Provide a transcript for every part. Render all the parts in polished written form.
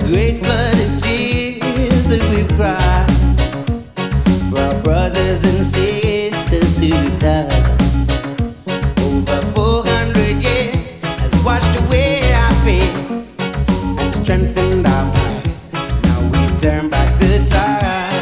great flood of tears that we've cried for our brothers and sisters who died. Over 400 years has washed away our fear and strengthened our pride. Now we turn back the tide.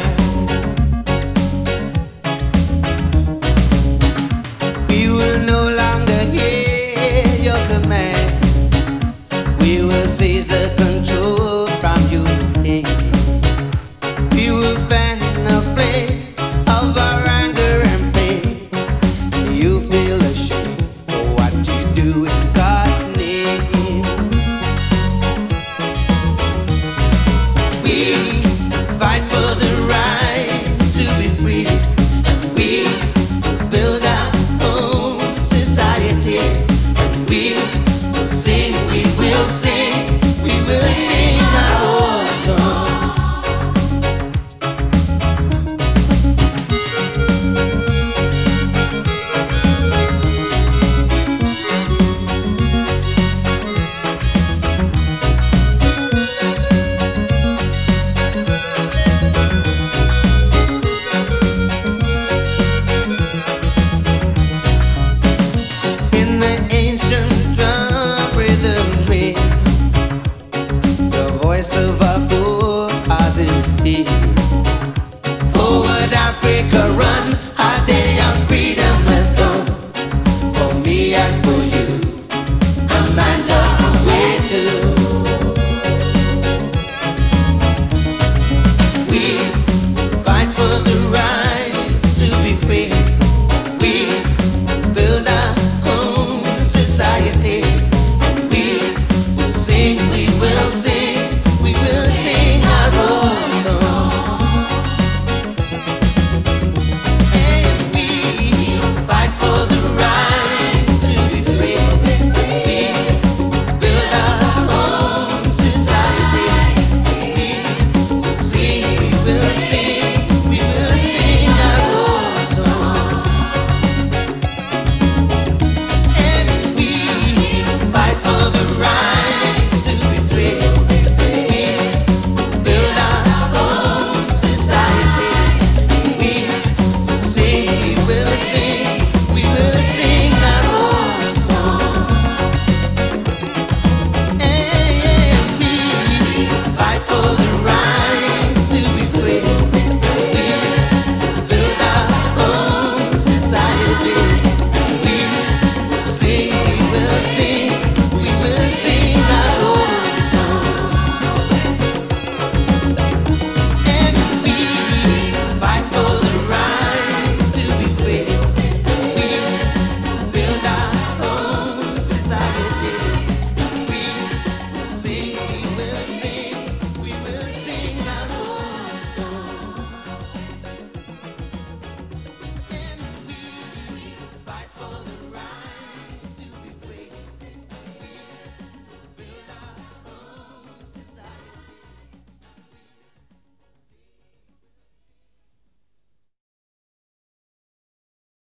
We will no longer hear your command. We will seize the control from your hand. We will fan the flame of our anger and pain, and you feel ashamed for what you do in God's name. We fight for the right to be free. We build our own society, and we will sing, we will sing, we will sing our war song. In the ancient drum rhythms ring, the voice of our forefathers here.